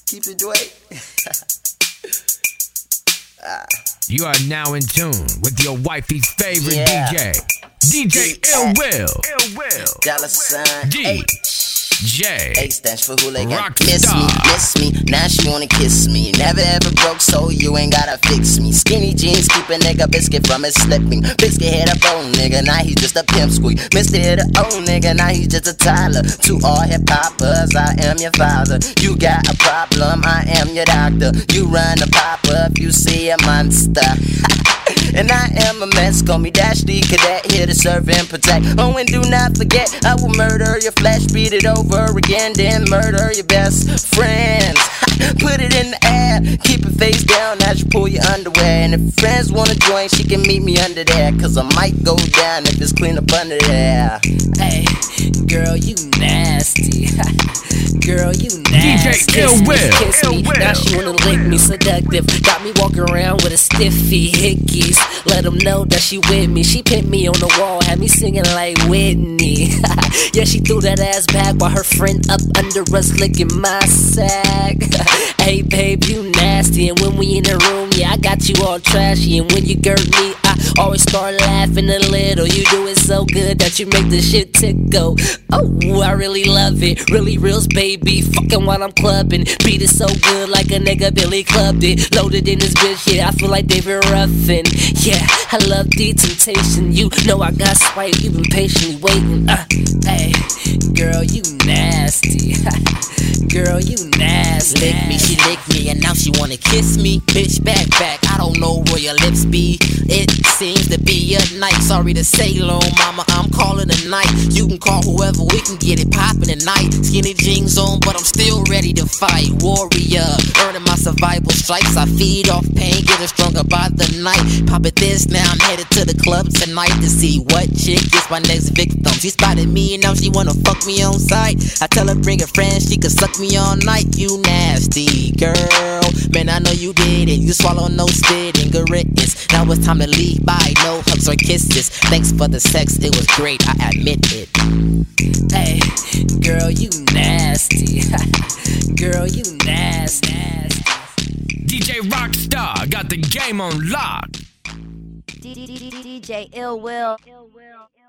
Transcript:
Keep it Dwayne. You are now in tune with your wifey's favorite DJ. DJ Ill Will. $sign DJ A stands for hooligan. Rockstar. Miss me, now she wanna kiss me. Never ever broke, so you ain't gotta fix me. Skinny jeans keep a nigga biscuit from his slipping. Biscuit hit a bone nigga, now he's just a pimp squeak. Mr. hit a old nigga, now he's just a Tyler. To all hip hoppers, I am your father. You got a problem, I am your doctor. You run a pop-up, you see a monster. And I am a mess, call me Dash D Cadet, here to serve and protect. Oh, and do not forget, I will murder your flesh, beat it over again, then murder your best friends. Put it in the air, keep it face down as you pull your underwear. And if friends wanna join, she can meet me under there, cause I might go down if it's clean up under there. Hey, girl, you nasty. Girl, you nasty. DJ Ill Will. Kiss me. Now she wanna lick me, seductive. Got me walking around with a stiffy hickeys. Let them know that she with me. She pinned me on the wall, had me singing like Whitney. Yeah, she threw that ass back while her friend up under us licking my sack. Hey, babe, you nasty. And when we in the room, yeah, I got you all trashy. And when you girt me, I always start laughing a little. You do it so good that you make the shit tickle. Oh, I really love it. Really reals, baby. Fucking while I'm clubbing. Beat it so good like a nigga Billy clubbed it. Loaded in this bitch, yeah, I feel like David Ruffin. Yeah, I love the temptation. You know I got swipe, you been patiently waiting. Hey, girl, you nasty. Girl, you nasty. Lick me, she lick me, and now she wanna kiss me. Bitch, back. I don't know where your lips be. It seems to be a night. Sorry to say, long mama, I'm calling a night. You can call whoever, we can get it poppin' tonight. Skinny jeans on, but I'm still ready to fight. Warrior, earning my survival stripes. I feed off pain, getting stronger by the night. Pop it this, now I'm headed to the club tonight to see what chick is my next victim. She spotted me and now she wanna fuck me on sight. I tell her bring a friend, she can suck me all night. You nasty girl, man, I know you did it. You swallow no spit and good riddance. Now it's time to leave by, no hugs or kisses. Thanks for the sex, it was great, I admit it. Hey, girl, you nasty. Girl, you nasty. DJ Rockstar got the game on lock. DJ Ill Will.